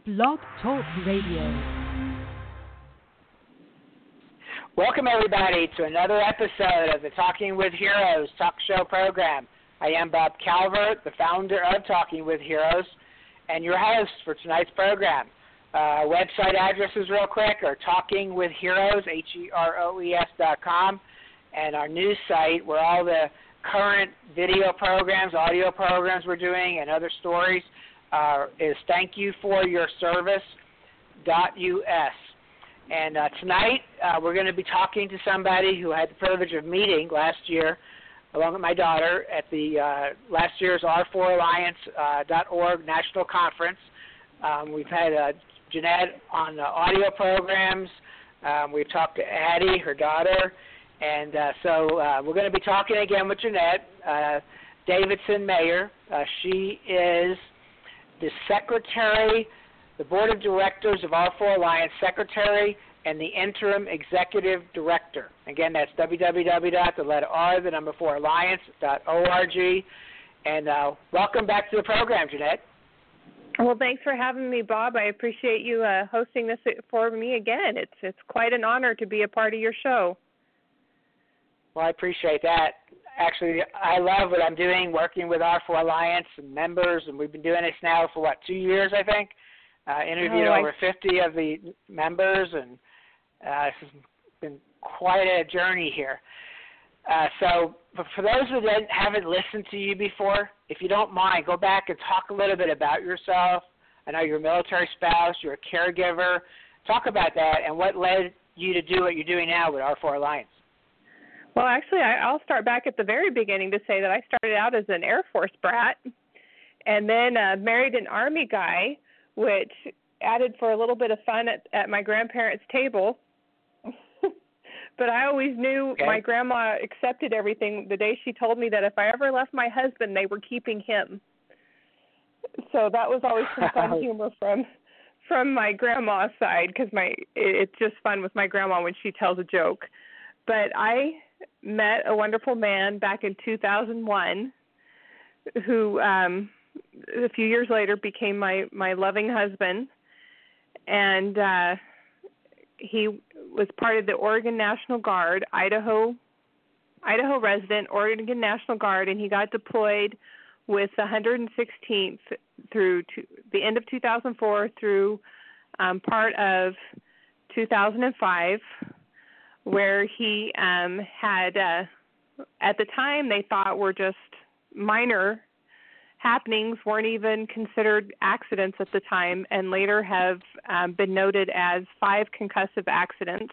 Blog Talk Radio. Welcome, everybody, to another episode of the Talking with Heroes talk show program. I am Bob Calvert, the founder of Talking with Heroes, and your host for tonight's program. Website addresses real quick are talkingwithheroes, HEROES.com, and our news site where all the current video programs, audio programs we're doing, and other stories is thankyoufforyourservice.us. And tonight we're going to be talking to somebody who had the privilege of meeting last year, along with my daughter, at the last year's R4Alliance.org National Conference. We've had Jeanette on the audio programs. We've talked to Addie, her daughter. And so we're going to be talking again with Jeanette Davidson Mayer. She is the secretary, the board of directors of R4 Alliance, secretary, and the interim executive director. Again, that's www.4alliance.org. And welcome back to the program, Jeanette. Well, thanks for having me, Bob. I appreciate you hosting this for me again. It's quite an honor to be a part of your show. Well, I appreciate that. Actually, I love what I'm doing, working with R4 Alliance and members, and we've been doing this now for, 2 years, I think. Interviewed over 50 of the members, and this has been quite a journey here. So for those who haven't listened to you before, if you don't mind, go back and talk a little bit about yourself. I know you're a military spouse, you're a caregiver. Talk about that and what led you to do what you're doing now with R4 Alliance. Well, actually, I'll start back at the very beginning to say that I started out as an Air Force brat and then married an Army guy, which added for a little bit of fun at my grandparents' table. But I always knew my grandma accepted everything the day she told me that if I ever left my husband, they were keeping him. So that was always some fun humor from my grandma's side, because it's just fun with my grandma when she tells a joke. But I met a wonderful man back in 2001 who a few years later became my loving husband, and he was part of the Oregon National Guard, Idaho resident, Oregon National Guard, and he got deployed with the 116th through the end of 2004 through part of 2005, where he had, at the time they thought were just minor happenings, weren't even considered accidents at the time, and later have been noted as 5 concussive accidents.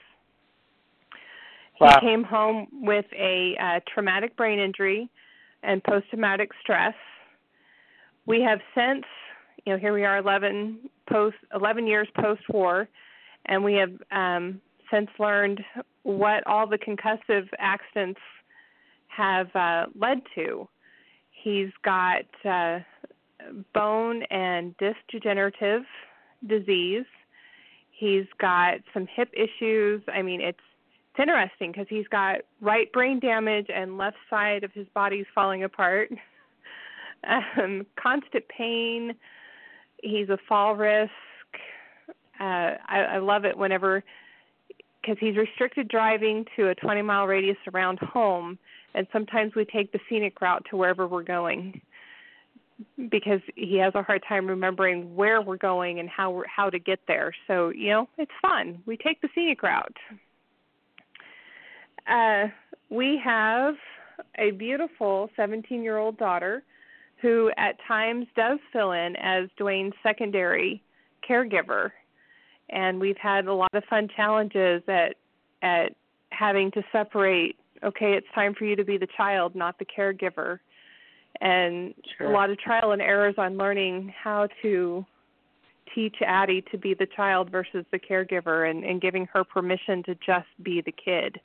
Wow. He came home with a traumatic brain injury and post-traumatic stress. We have since, here we are 11 years post-war, and we have since learned what all the concussive accidents have led to. He's got bone and disc degenerative disease. He's got some hip issues. I mean, it's interesting because he's got right brain damage and left side of his body's falling apart. Constant pain. He's a fall risk. I love it whenever, because he's restricted driving to a 20-mile radius around home, and sometimes we take the scenic route to wherever we're going because he has a hard time remembering where we're going and how to get there. So, it's fun. We take the scenic route. We have a beautiful 17-year-old daughter who at times does fill in as Dwayne's secondary caregiver. And we've had a lot of fun challenges at having to separate, okay, it's time for you to be the child, not the caregiver. And a lot of trial and errors on learning how to teach Addie to be the child versus the caregiver, and giving her permission to just be the kid.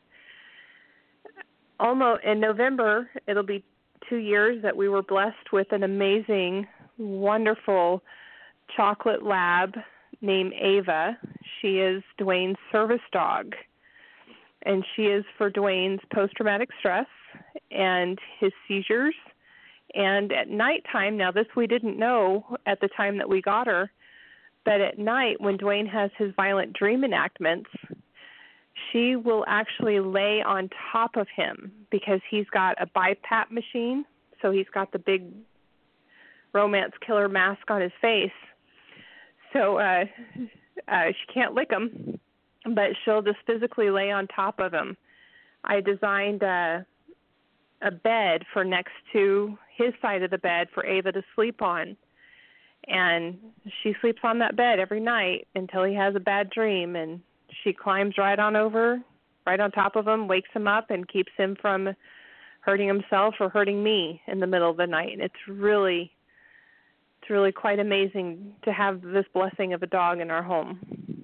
Almost in November, it'll be 2 years that we were blessed with an amazing, wonderful chocolate lab named Ava. She is Dwayne's service dog, and she is for Dwayne's post-traumatic stress and his seizures. And at nighttime, now this we didn't know at the time that we got her, But at night, when Dwayne has his violent dream enactments, she will actually lay on top of him because he's got a BiPAP machine, so he's got the big romance killer mask on his face. So she can't lick him, but she'll just physically lay on top of him. I designed a bed for next to his side of the bed for Ava to sleep on. And she sleeps on that bed every night until he has a bad dream, and she climbs right on top of him, wakes him up, and keeps him from hurting himself or hurting me in the middle of the night. And it's really quite amazing to have this blessing of a dog in our home.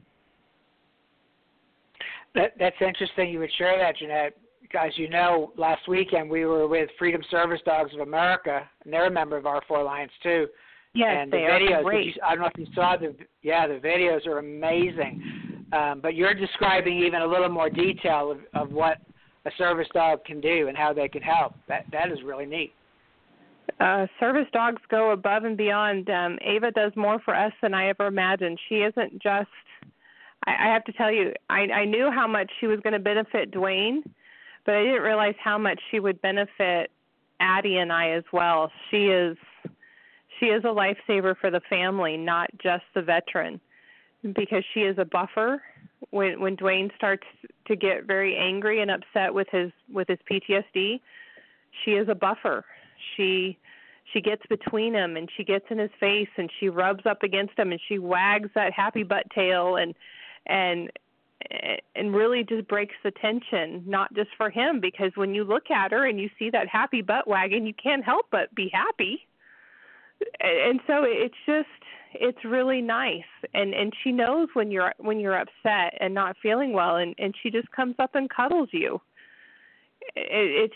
That's interesting you would share that, Jeanette. Guys, last weekend we were with Freedom Service Dogs of America, and they're a member of our Four Alliance too. Yes, and they the videos, are great. I don't know if you saw the videos are amazing. But you're describing even a little more detail of what a service dog can do and how they can help. That is really neat. Service dogs go above and beyond. Ava does more for us than I ever imagined. She isn't just, I have to tell you, I knew how much she was going to benefit Dwayne, but I didn't realize how much she would benefit Addie and I as well. She is a lifesaver for the family, not just the veteran, because she is a buffer. When Dwayne starts to get very angry and upset with his PTSD, she is a buffer. She gets between him, and she gets in his face, and she rubs up against him, and she wags that happy butt tail and really just breaks the tension, not just for him, because when you look at her and you see that happy butt wagging, you can't help but be happy. And so it's really nice, and she knows when you're upset and not feeling well, and she just comes up and cuddles you. It's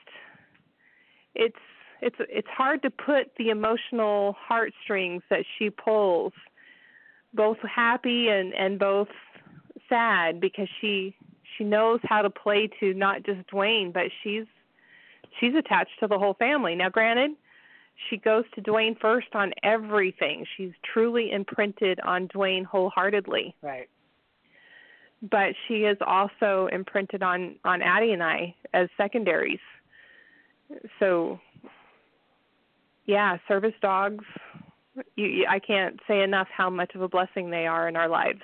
hard to put the emotional heartstrings that she pulls, both happy and both sad, because she knows how to play to not just Dwayne, but she's attached to the whole family. Now, granted, she goes to Dwayne first on everything. She's truly imprinted on Dwayne wholeheartedly. Right. But she is also imprinted on Addie and I as secondaries. So, yeah, service dogs, I can't say enough how much of a blessing they are in our lives.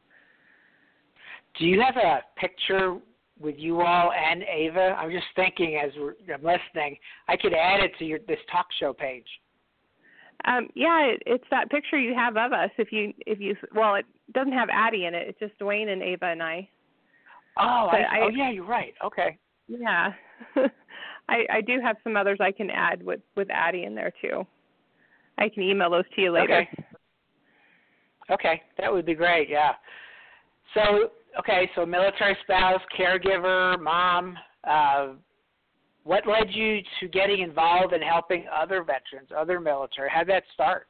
Do you have a picture with you all and Ava? I'm just thinking as I'm listening, I could add it to this talk show page. Yeah, it's that picture you have of us. If you, well, it doesn't have Addie in it. It's just Dwayne and Ava and I. Oh, yeah, you're right. Okay. Yeah, I do have some others I can add with Addie in there too. I can email those to you later. Okay, that would be great. Yeah. So military spouse, caregiver, mom. What led you to getting involved in helping other veterans, other military? How did that start?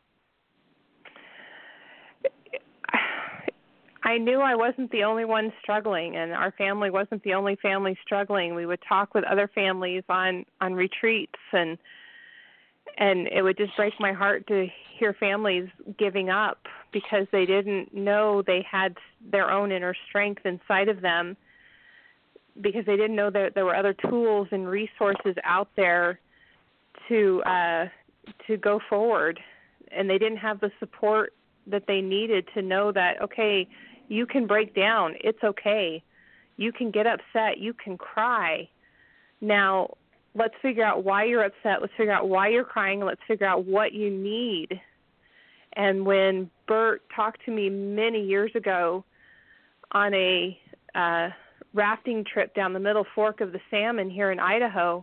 I knew I wasn't the only one struggling, and our family wasn't the only family struggling. We would talk with other families on retreats, and it would just break my heart to hear families giving up because they didn't know they had their own inner strength inside of them, because they didn't know that there were other tools and resources out there to go forward, and they didn't have the support that they needed to know that, okay, you can break down. It's okay. You can get upset. You can cry. Now, let's figure out why you're upset. Let's figure out why you're crying. Let's figure out what you need. And when Bert talked to me many years ago on a rafting trip down the Middle Fork of the Salmon here in Idaho,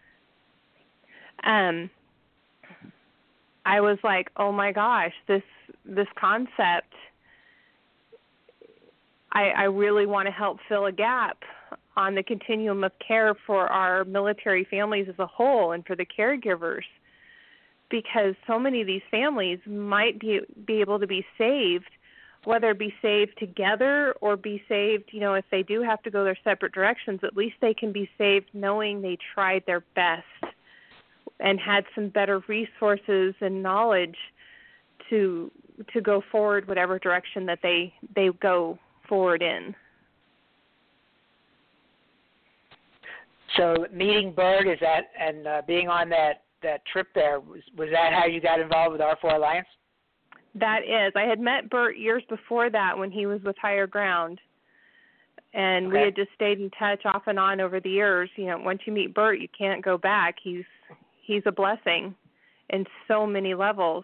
I was like, oh my gosh, this concept, I really want to help fill a gap on the continuum of care for our military families as a whole and for the caregivers, because so many of these families might be able to be saved, whether it be saved together or be saved, if they do have to go their separate directions, at least they can be saved knowing they tried their best and had some better resources and knowledge to to go forward whatever direction that they go forward in. So meeting Bert, is that, and being on that trip there, was that how you got involved with R4 Alliance? That is. I had met Bert years before that when he was with Higher Ground. And we had just stayed in touch off and on over the years. You know, once you meet Bert, you can't go back. He's a blessing in so many levels.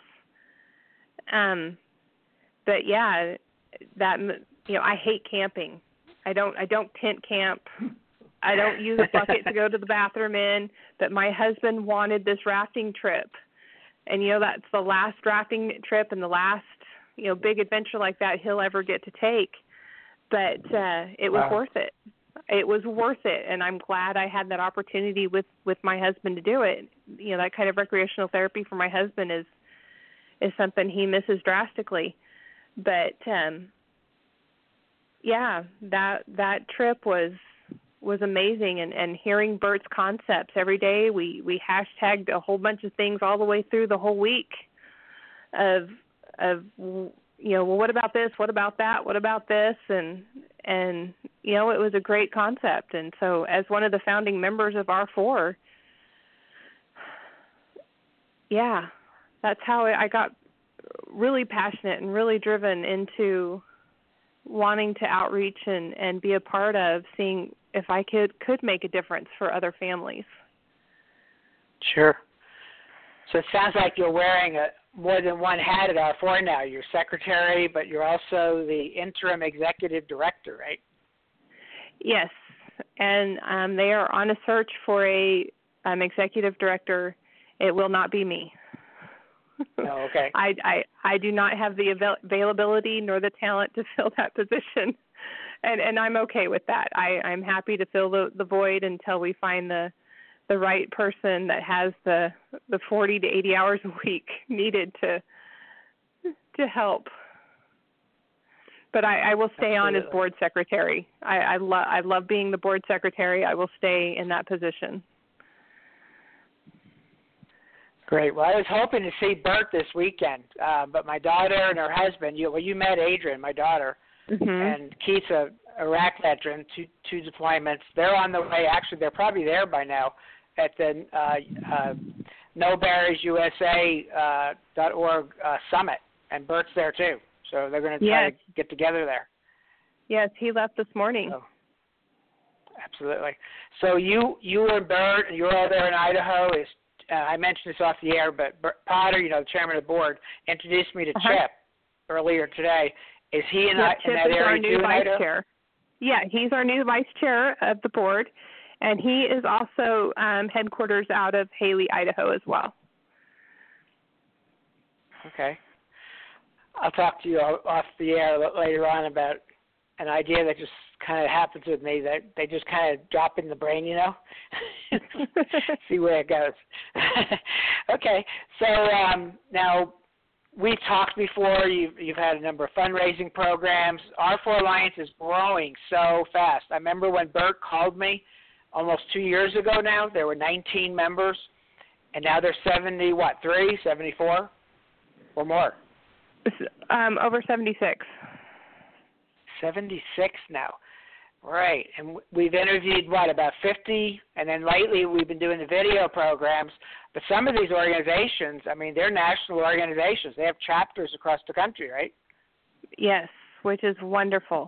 But yeah, that, you know, I hate camping. I don't tent camp. I don't use a bucket to go to the bathroom in. But my husband wanted this rafting trip, and you know that's the last rafting trip and the last, you know, big adventure like that he'll ever get to take. But it was worth it. It was worth it, and I'm glad I had that opportunity with my husband to do it. You know, that kind of recreational therapy for my husband is something he misses drastically. But yeah, that trip was amazing, and hearing Bert's concepts every day. We hashtagged a whole bunch of things all the way through the whole week of you know, well, what about this? What about that? What about this? And you know, it was a great concept. And so as one of the founding members of R4, yeah, that's how I got really passionate and really driven into wanting to outreach and be a part of seeing if I could make a difference for other families. Sure. So it sounds like you're wearing more than one hat at R4 now. You're secretary, but you're also the interim executive director, right? Yes, and they are on a search for a executive director. It will not be me. Oh, okay. I do not have the availability nor the talent to fill that position, and I'm okay with that. I'm happy to fill the void until we find the right person that has the 40 to 80 hours a week needed to help. But I will stay on as board secretary. I love being the board secretary. I will stay in that position. Great. Well, I was hoping to see Bert this weekend, but my daughter and her husband, you met Adrian, my daughter, and Keith's a Iraq veteran, two deployments. They're on the way. Actually, they're probably there by now at the NoBarriersUSA.org summit, and Bert's there too. So they're going to try to get together there. Yes, he left this morning. So, absolutely. So you and Bert, and you're all there in Idaho. I mentioned this off the air, but Bert Potter, you know, the chairman of the board, introduced me to Chip earlier today. Is he in that area too in Idaho? Chair. Yeah, he's our new vice chair of the board, and he is also headquarters out of Haley, Idaho as well. Okay. I'll talk to you off the air later on about an idea that just kind of happens with me, that they just kind of drop in the brain, you know, see where it goes. Okay, so now we talked before. You've had a number of fundraising programs. R4 Alliance is growing so fast. I remember when Bert called me almost 2 years ago now, there were 19 members, and now there's 74 or more? Over 76. 76 now. Right, and we've interviewed, about 50, and then lately we've been doing the video programs. But some of these organizations, I mean, they're national organizations. They have chapters across the country, right? Yes, which is wonderful.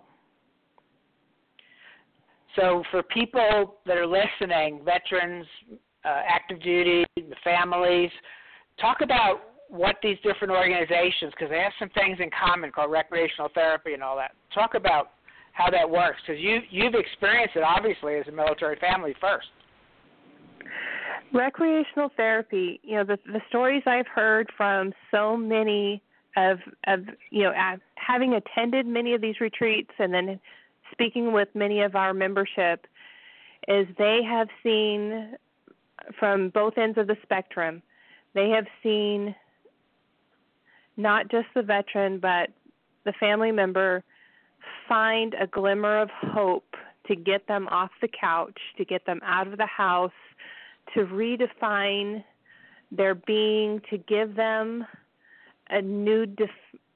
So for people that are listening, veterans, active duty, the families, talk about what these different organizations, because they have some things in common called recreational therapy and all that. Talk about how that works, because you've experienced it, obviously, as a military family first. Recreational therapy, you know, the stories I've heard from so many of you know, having attended many of these retreats and then speaking with many of our membership, is they have seen from both ends of the spectrum. They have seen not just the veteran, but the family member find a glimmer of hope to get them off the couch, to get them out of the house, to redefine their being, to give them a new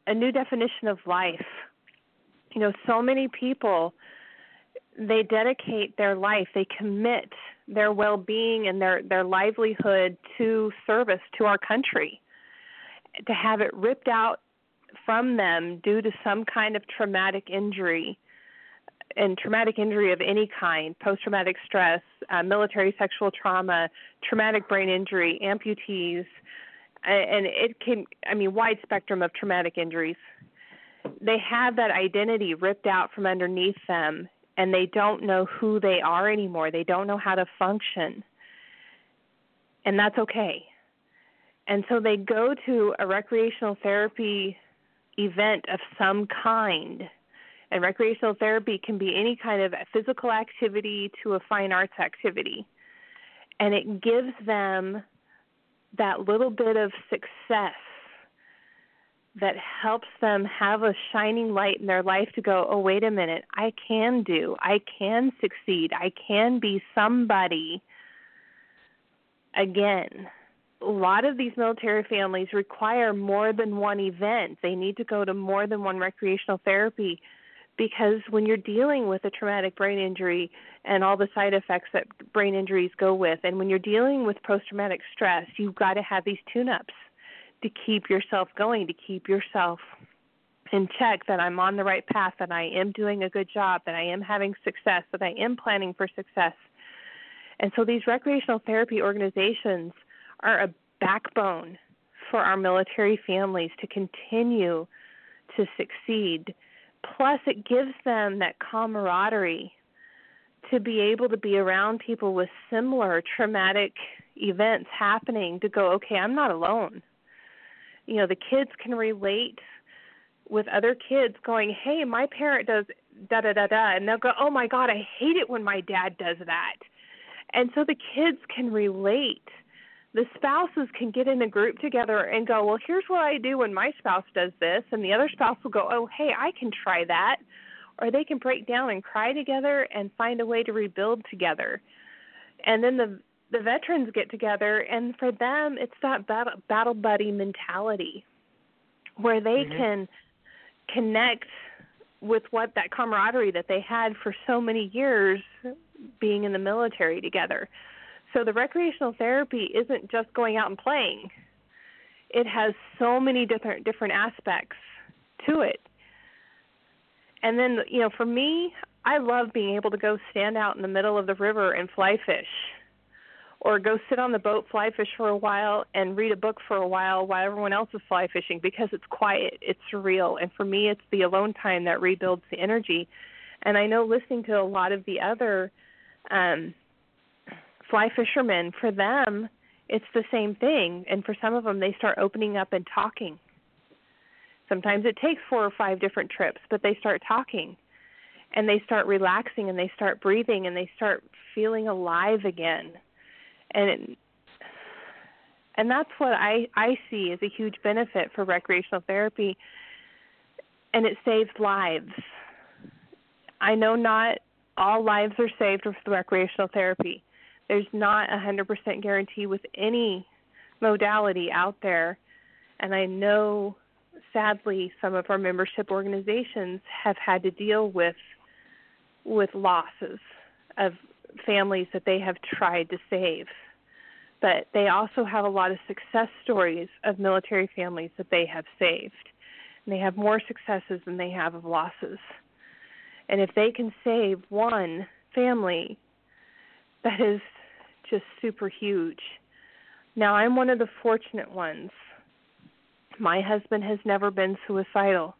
a new definition of life. You know, so many people, they dedicate their life, they commit their well-being and their livelihood to service to our country. To have it ripped out from them due to some kind of traumatic injury, and traumatic injury of any kind, post-traumatic stress, military sexual trauma, traumatic brain injury, amputees, and it can, wide spectrum of traumatic injuries. They have that identity ripped out from underneath them, and they don't know who they are anymore. They don't know how to function, and that's okay. And so they go to a recreational therapy event of some kind. And recreational therapy can be any kind of physical activity to a fine arts activity. And it gives them that little bit of success that helps them have a shining light in their life to go, oh, wait a minute, I can succeed, I can be somebody again. A lot of these military families require more than one event. They need to go to more than one recreational therapy, because when you're dealing with a traumatic brain injury and all the side effects that brain injuries go with, and when you're dealing with post-traumatic stress, you've got to have these tune-ups to keep yourself going, to keep yourself in check, that I'm on the right path, that I am doing a good job, that I am having success, that I am planning for success. And so these recreational therapy organizations are a backbone for our military families to continue to succeed. Plus, it gives them that camaraderie to be able to be around people with similar traumatic events happening, to go, okay, I'm not alone. You know, the kids can relate with other kids going, hey, my parent does da-da-da-da, and they'll go, oh, my God, I hate it when my dad does that. And so the kids can relate. The spouses can get in a group together and go, well, here's what I do when my spouse does this, and the other spouse will go, oh, hey, I can try that. Or they can break down and cry together and find a way to rebuild together. And then the veterans get together, and for them, it's that battle buddy mentality where they can connect with what that camaraderie that they had for so many years being in the military together. So the recreational therapy isn't just going out and playing. It has so many different aspects to it. And then, you know, for me, I love being able to go stand out in the middle of the river and fly fish, or go sit on the boat, fly fish for a while, and read a book for a while everyone else is fly fishing, because it's quiet, it's surreal. And for me, it's the alone time that rebuilds the energy. And I know listening to a lot of the other fly fishermen, for them, it's the same thing. And for some of them, they start opening up and talking. Sometimes it takes 4 or 5 different trips, but they start talking, and they start relaxing, and they start breathing, and they start feeling alive again. And that's what I see as a huge benefit for recreational therapy, and it saves lives. I know not all lives are saved with recreational therapy. There's not 100% guarantee with any modality out there, and I know, sadly, some of our membership organizations have had to deal with losses of families that they have tried to save. But they also have a lot of success stories of military families that they have saved. And they have more successes than they have of losses. And if they can save one family, that is just super huge. Now, I'm one of the fortunate ones. My husband has never been suicidal.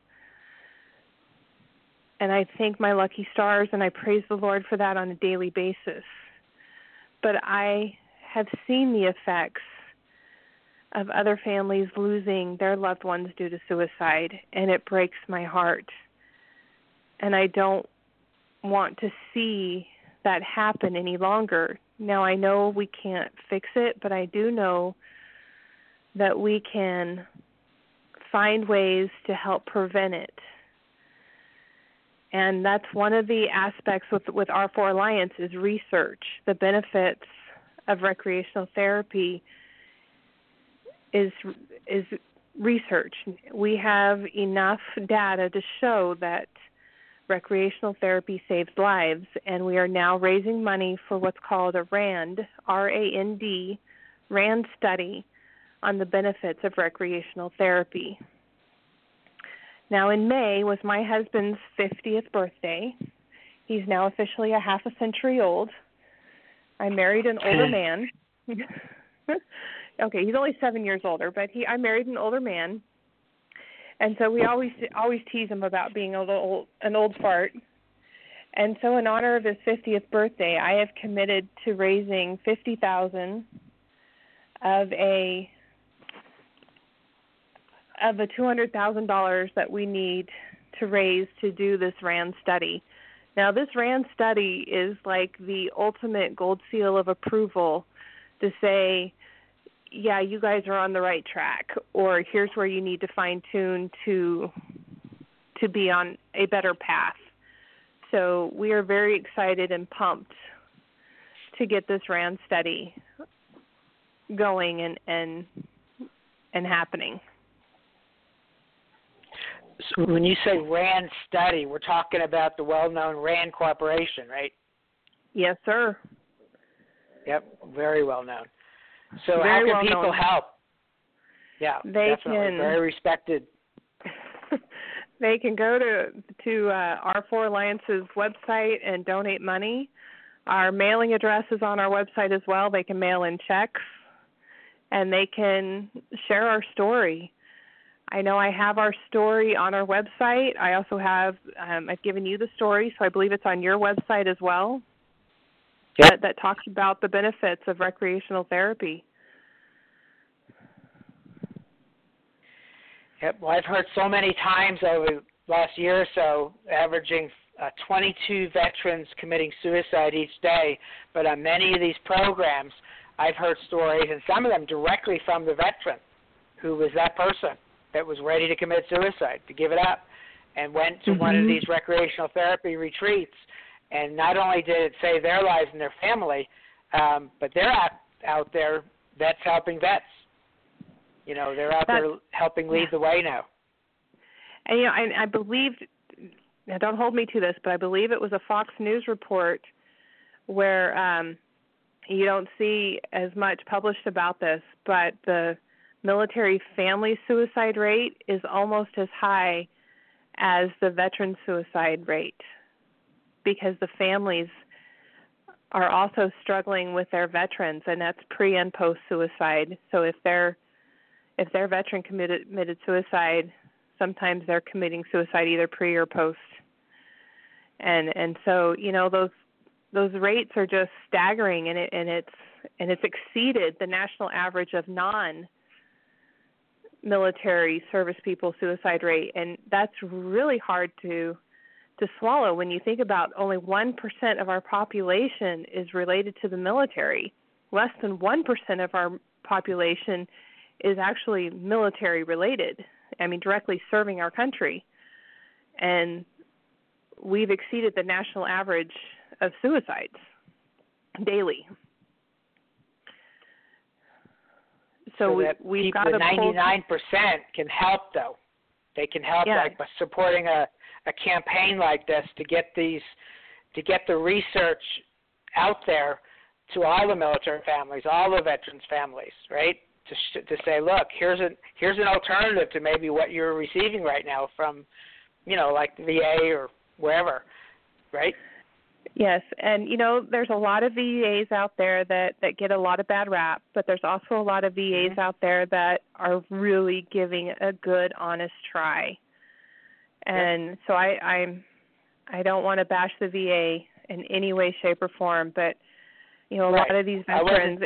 And I thank my lucky stars, and I praise the Lord for that on a daily basis. But I have seen the effects of other families losing their loved ones due to suicide, and it breaks my heart. And I don't want to see that happen any longer. Now, I know we can't fix it, but I do know that we can find ways to help prevent it. And that's one of the aspects with R4 Alliance is research. The benefits of recreational therapy is research. We have enough data to show that recreational therapy saves lives, and we are now raising money for what's called a RAND, R-A-N-D, RAND study on the benefits of recreational therapy. Now, in May was my husband's 50th birthday. He's now officially a half a century old. I married an older man. Okay, he's only 7 years older, but I married an older man. And so we always tease him about being an old fart. And so in honor of his 50th birthday, I have committed to raising $50,000 of the $200,000 that we need to raise to do this RAND study. Now, this RAND study is like the ultimate gold seal of approval to say, yeah, you guys are on the right track, or here's where you need to fine-tune to be on a better path. So we are very excited and pumped to get this RAND study going and happening. So when you say RAND study, we're talking about the well-known RAND Corporation, right? Yes, sir. Yep, very well known. So very how can people help? Yeah, they definitely. Very respected. They can go to R4 Alliance's website and donate money. Our mailing address is on our website as well. They can mail in checks, and they can share our story. I know I have our story on our website. I also have, I've given you the story, so I believe it's on your website as well. Yep. That talks about the benefits of recreational therapy. Yep. Well, I've heard so many times over the last year or so, averaging 22 veterans committing suicide each day. But on many of these programs, I've heard stories, and some of them directly from the veteran, who was that person that was ready to commit suicide, to give it up, and went to one of these recreational therapy retreats. And not only did it save their lives and their family, but they're out there, vets helping vets. You know, they're out there helping lead the way now. And, you know, I believe, now don't hold me to this, but I believe it was a Fox News report where you don't see as much published about this, but the military family suicide rate is almost as high as the veteran suicide rate, because the families are also struggling with their veterans, and that's pre and post suicide. So if their veteran committed suicide, sometimes they're committing suicide either pre or post. And so, you know, those rates are just staggering, and it's exceeded the national average of non-military service people suicide rate, and that's really hard to swallow when you think about only 1% of our population is related to the military. Less than 1% of our population is actually military related. I mean, directly serving our country. And we've exceeded the national average of suicides daily. So we've got to 99% can help, though. They can help, like by supporting a campaign like this to get the research out there to all the military families, all the veterans' families, right? To say, look, here's an alternative to maybe what you're receiving right now from, you know, like the VA or wherever, right? Yes, and, you know, there's a lot of VAs out there that get a lot of bad rap, but there's also a lot of VAs out there that are really giving a good, honest try. And so I don't want to bash the VA in any way, shape, or form, but, you know, a lot of these veterans,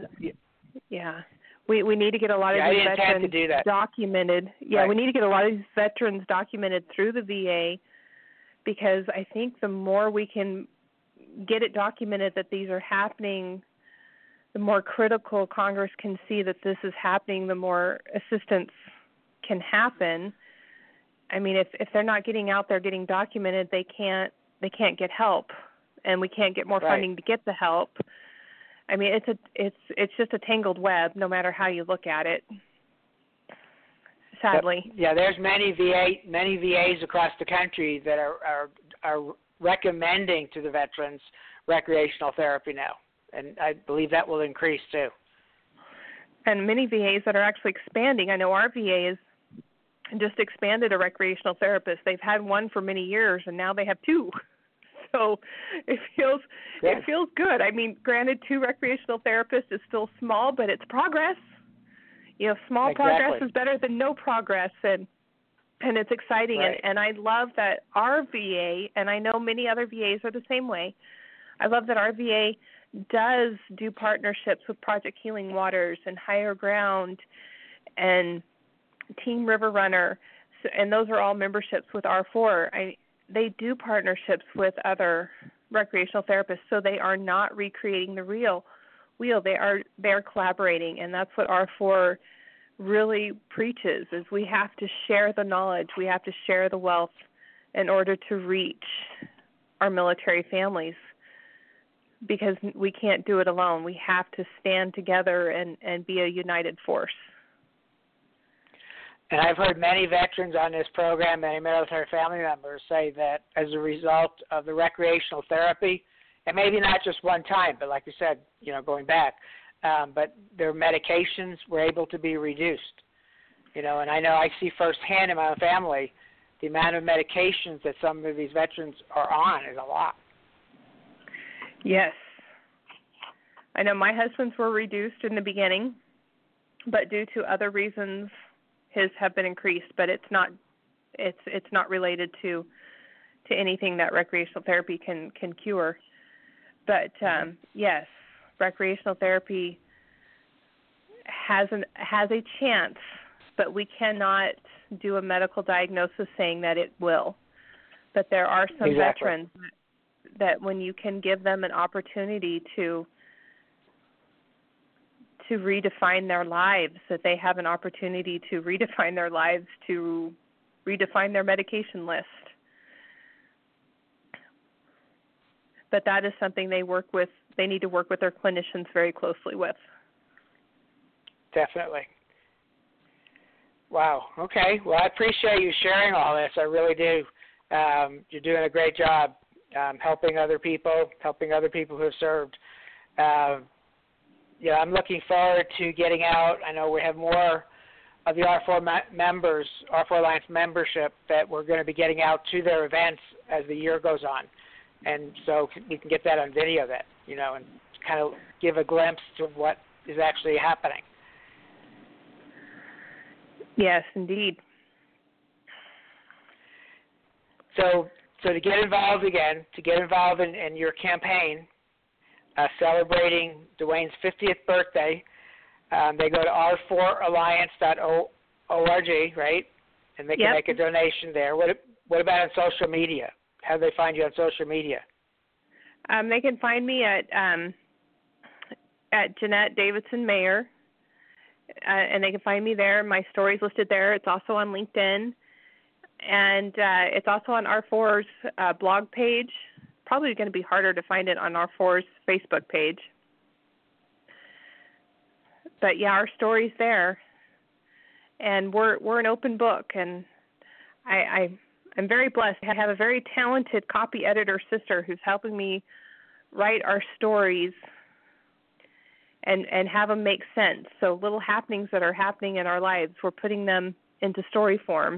we need to get a lot of these veterans documented. We need to get a lot of these veterans documented through the VA, because I think the more we can get it documented that these are happening, the more critical Congress can see that this is happening, the more assistance can happen. I mean, if they're not getting out there getting documented, they can't get help, and we can't get more funding to get the help. I mean, it's just a tangled web, no matter how you look at it. sadly. Yeah, there's many VAs across the country that are recommending to the veterans recreational therapy now, and I believe that will increase too. And many VAs that are actually expanding. I know our VA has just expanded a recreational therapist. They've had one for many years, and now they have two. So it feels good. I mean, granted, 2 recreational therapists is still small, but it's progress. You know, small progress is better than no progress, and it's exciting. Right. And I love that our VA, and I know many other VAs are the same way, I love that our VA does do partnerships with Project Healing Waters and Higher Ground and Team River Runner, and those are all memberships with R4. They do partnerships with other recreational therapists, so they are not recreating the wheel. They are collaborating, and that's what R4 really preaches: is we have to share the knowledge, we have to share the wealth in order to reach our military families, because we can't do it alone. We have to stand together and be a united force. And I've heard many veterans on this program, many military family members, say that as a result of the recreational therapy, and maybe not just one time, but like you said, going back, but their medications were able to be reduced. And I know I see firsthand in my own family the amount of medications that some of these veterans are on is a lot. Yes. I know my husband's were reduced in the beginning, but due to other reasons, his have been increased, but it's not related to anything that recreational therapy can cure. But yes, recreational therapy has a chance, but we cannot do a medical diagnosis saying that it will. But there are some veterans that when you can give them an opportunity to redefine their lives, that they have an opportunity to redefine their lives, to redefine their medication list. But that is something they need to work with their clinicians very closely with. Definitely. Wow. Okay. Well, I appreciate you sharing all this. I really do. You're doing a great job helping other people who have served. I'm looking forward to getting out. I know we have more of the R4 members, R4 Alliance membership, that we're going to be getting out to their events as the year goes on. And so we can get that on video and kind of give a glimpse of what is actually happening. Yes, indeed. So to get involved in your campaign, celebrating Dwayne's 50th birthday, they go to r4alliance.org, right? And they can make a donation there. What about on social media? How do they find you on social media? They can find me at Jeanette Davidson Mayer, and they can find me there. My story's listed there. It's also on LinkedIn, and it's also on R4's blog page. Probably going to be harder to find it on R4's Facebook page. But yeah, our story's there, and we're an open book, and I'm very blessed. I have a very talented copy editor sister who's helping me write our stories and have them make sense. So little happenings that are happening in our lives, we're putting them into story form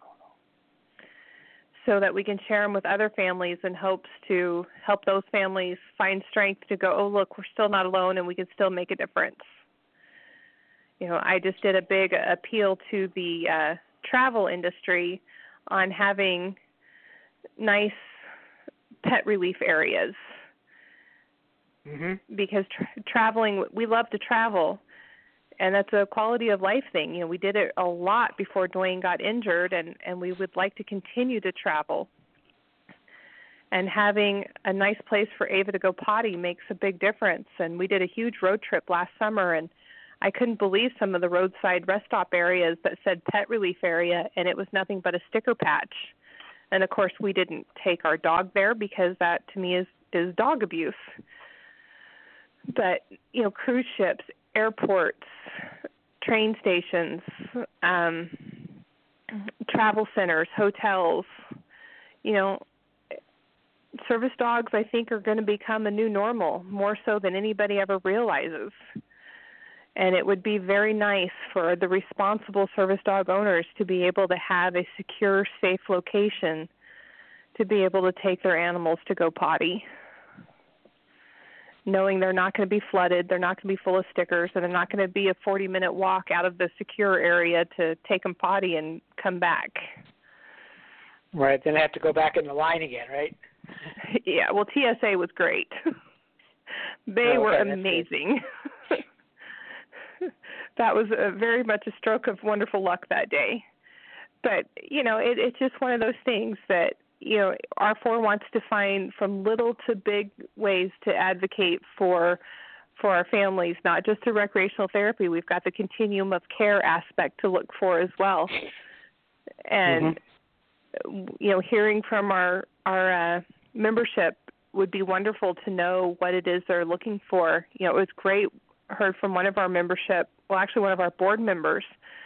so that we can share them with other families in hopes to help those families find strength to go, oh, look, we're still not alone and we can still make a difference. I just did a big appeal to the travel industry on having nice pet relief areas. Mm-hmm. Because traveling, we love to travel, and that's a quality of life thing. We did it a lot before Dwayne got injured, and we would like to continue to travel. And having a nice place for Ava to go potty makes a big difference. And we did a huge road trip last summer, and I couldn't believe some of the roadside rest stop areas that said pet relief area, and it was nothing but a sticker patch. And, of course, we didn't take our dog there because that, to me, is dog abuse. But, cruise ships, airports, train stations, travel centers, hotels. You know, service dogs, I think, are going to become a new normal, more so than anybody ever realizes. And it would be very nice for the responsible service dog owners to be able to have a secure, safe location to be able to take their animals to go potty, knowing they're not going to be flooded, they're not going to be full of stickers, and they're not going to be a 40-minute walk out of the secure area to take them potty and come back. Right, then they have to go back in the line again, right? Yeah, well, TSA was great. They were amazing. That was very much a stroke of wonderful luck that day. But, you know, it's just one of those things that, you know, R4 wants to find from little to big ways to advocate for our families, not just through recreational therapy. We've got the continuum of care aspect to look for as well. And, you know, hearing from our membership would be wonderful to know what it is they're looking for. You know, it was great. Heard from one of our membership, well, actually one of our board members,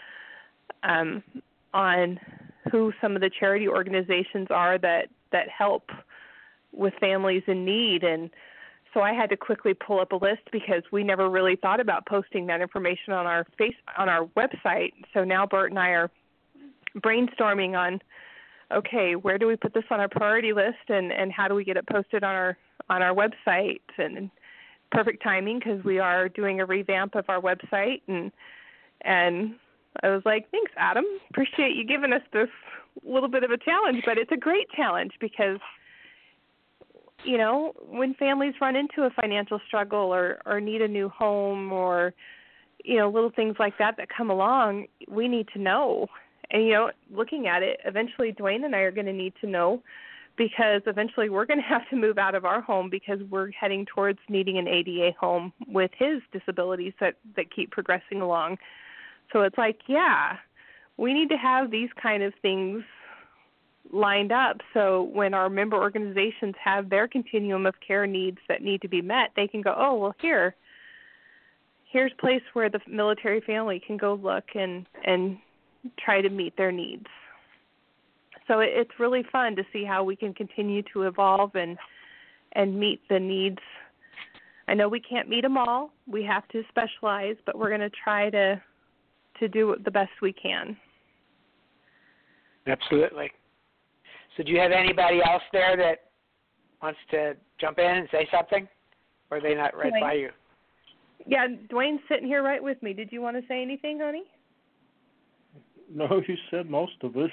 on who some of the charity organizations are that help with families in need. And so I had to quickly pull up a list because we never really thought about posting that information on our website. So now Bert and I are brainstorming on, okay, where do we put this on our priority list, and how do we get it posted on our website? And perfect timing because we are doing a revamp of our website, and I was like, thanks, Adam. Appreciate you giving us this little bit of a challenge, but it's a great challenge because, you know, when families run into a financial struggle or need a new home or, you know, little things like that come along, we need to know. And, you know, looking at it, eventually Dwayne and I are going to need to know because eventually we're going to have to move out of our home because we're heading towards needing an ADA home with his disabilities that keep progressing along. So it's like, yeah, we need to have these kind of things lined up so when our member organizations have their continuum of care needs that need to be met, they can go, oh, well, here's a place where the military family can go look and try to meet their needs. So it's really fun to see how we can continue to evolve and meet the needs. I know we can't meet them all. We have to specialize, but we're going to try to do the best we can. Absolutely. So do you have anybody else there that wants to jump in and say something? Or are they not right by you? Yeah, Dwayne's sitting here right with me. Did you want to say anything, honey? No, you said most of it.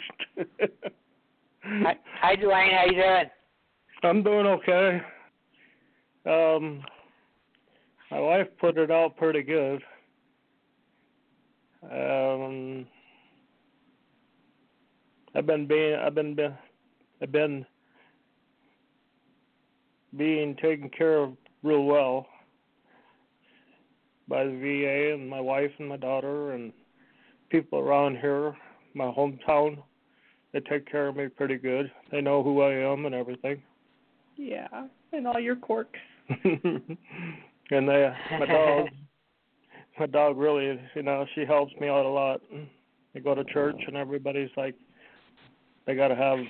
Hi, Dwayne. How you doing? I'm doing okay. My wife put it out pretty good. I've been being taken care of real well by the VA and my wife and my daughter and people around here, my hometown. They take care of me pretty good. They know who I am and everything. Yeah, and all your quirks. And my dog really, you know, she helps me out a lot. I go to church and everybody's like, they got to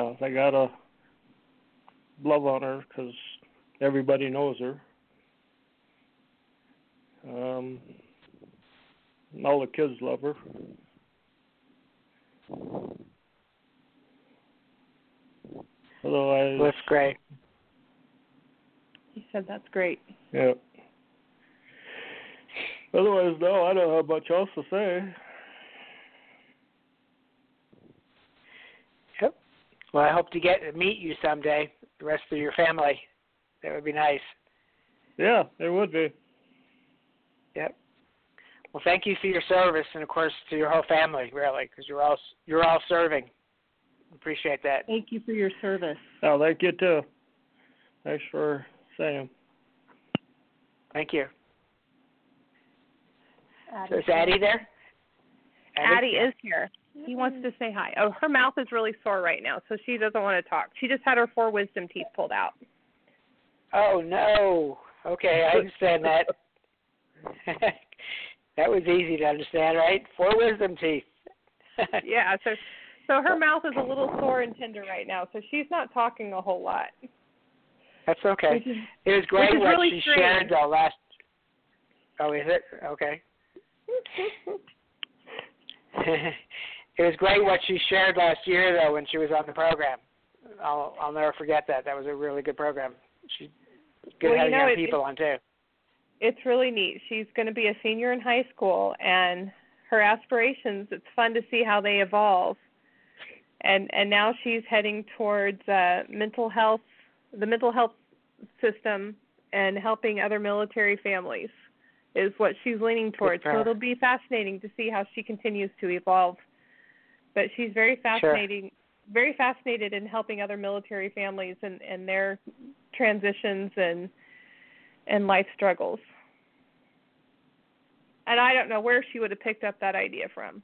love on her because everybody knows her. And all the kids love her. Otherwise, that's great. He said that's great. Yeah. Otherwise, no, I don't have much else to say. Yep. Well, I hope to get to meet you someday, the rest of your family. That would be nice. Yeah, it would be. Yep. Well, thank you for your service, and of course to your whole family, really, because you're all serving. Appreciate that. Thank you for your service. Oh, thank you too. Thanks for saying. Thank you. Addie. So is Addie there? Addie is here. He wants to say hi. Oh, her mouth is really sore right now, so she doesn't want to talk. She just had her 4 wisdom teeth pulled out. Oh, no. Okay, I understand that. That was easy to understand, right? 4 wisdom teeth. Yeah, so her mouth is a little sore and tender right now, so she's not talking a whole lot. That's okay. It was great what really she shared the last. Oh, is it? Okay. It was great what she shared last year, though, when she was on the program. I'll never forget that. That was a really good program. She's good having young people on, too. It's really neat. She's going to be a senior in high school, and her aspirations, it's fun to see how they evolve. And now she's heading towards mental health, the mental health system, and helping other military families is what she's leaning towards. So it'll be fascinating to see how she continues to evolve. But she's very very fascinated in helping other military families and their transitions and life struggles. And I don't know where she would have picked up that idea from.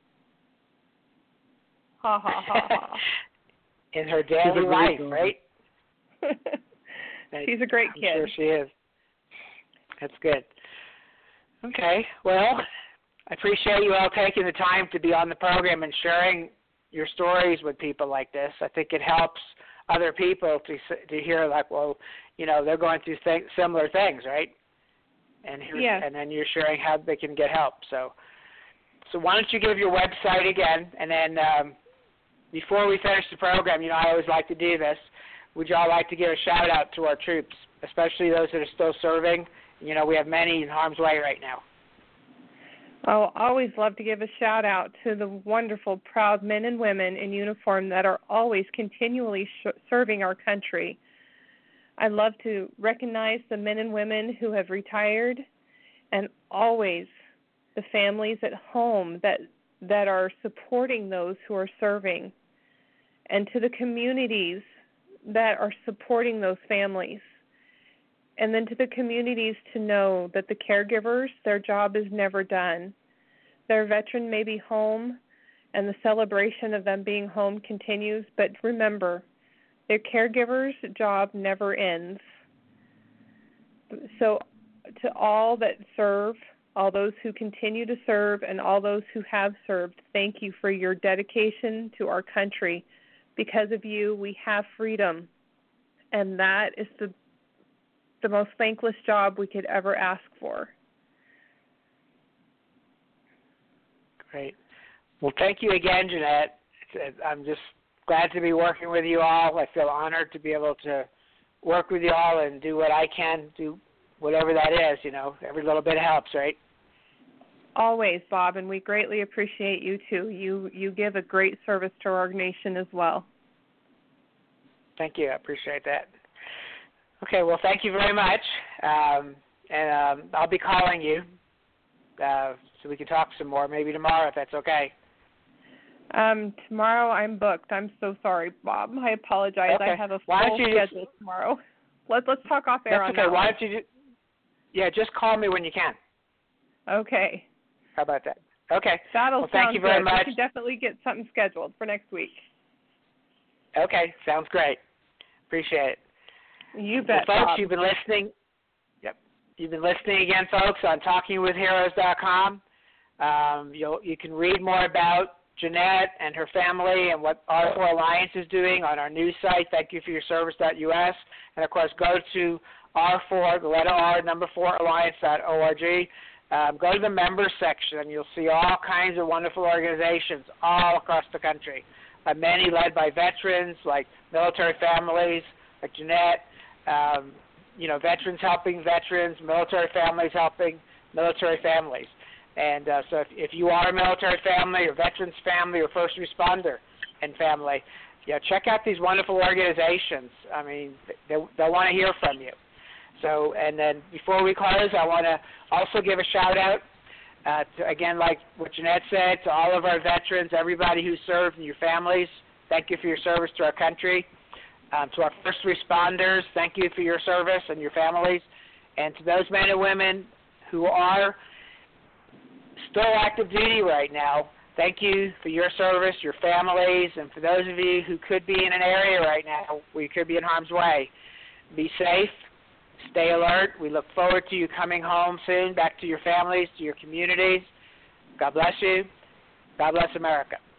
Ha, ha, ha, ha. In her daily life, right? She's a great kid. I'm sure she is. That's good. Okay, well, I appreciate you all taking the time to be on the program and sharing your stories with people like this. I think it helps other people to hear, like, well, you know, they're going through similar things, right? And and then you're sharing how they can get help. So why don't you give your website again, and then before we finish the program, you know, I always like to do this. Would you all like to give a shout out to our troops, especially those that are still serving? You know, we have many in harm's way right now. Oh, always love to give a shout out to the wonderful, proud men and women in uniform that are always continually serving our country. I love to recognize the men and women who have retired, and always the families at home that are supporting those who are serving, and to the communities that are supporting those families. And then to the communities to know that the caregivers, their job is never done. Their veteran may be home, and the celebration of them being home continues, but remember, their caregiver's job never ends. So to all that serve, all those who continue to serve, and all those who have served, thank you for your dedication to our country. Because of you, we have freedom, and that is the most thankless job we could ever ask for. Great. Well, thank you again, Jeanette. I'm just glad to be working with you all. I feel honored to be able to work with you all and do what I can, do whatever that is, you know. Every little bit helps, right? Always, Bob, and we greatly appreciate you, too. You give a great service to our nation as well. Thank you. I appreciate that. Okay, well, thank you very much. And I'll be calling you so we can talk some more, maybe tomorrow if that's okay. Tomorrow I'm booked. I'm so sorry, Bob. I apologize. Okay. I have a full schedule tomorrow. Let's talk off air on that. Okay. Why don't you just call me when you can. Okay. How about that? Okay. That'll well, thank sound you very good. much. We can definitely get something scheduled for next week. Okay. Sounds great. Appreciate it. You bet, well, folks, Bob. you've been listening. Yep. You've been listening again, folks, on TalkingWithHeroes.com. You can read more about Jeanette and her family and what R4 Alliance is doing on our news site, thankyouforyourservice.us. And, of course, go to R4, the letter R, number 4, alliance.org. Go to the members section, and you'll see all kinds of wonderful organizations all across the country. Many led by veterans, like military families, like Jeanette, veterans helping veterans, military families helping military families. And so if you are a military family or veterans family or first responder and family, check out these wonderful organizations. I mean, they'll want to hear from you. So, and then before we close, I want to also give a shout-out, again, like what Jeanette said, to all of our veterans, everybody who served and your families. Thank you for your service to our country. To our first responders, thank you for your service and your families. And to those men and women who are still active duty right now, thank you for your service, your families, and for those of you who could be in an area right now where you could be in harm's way, be safe, stay alert. We look forward to you coming home soon, back to your families, to your communities. God bless you. God bless America.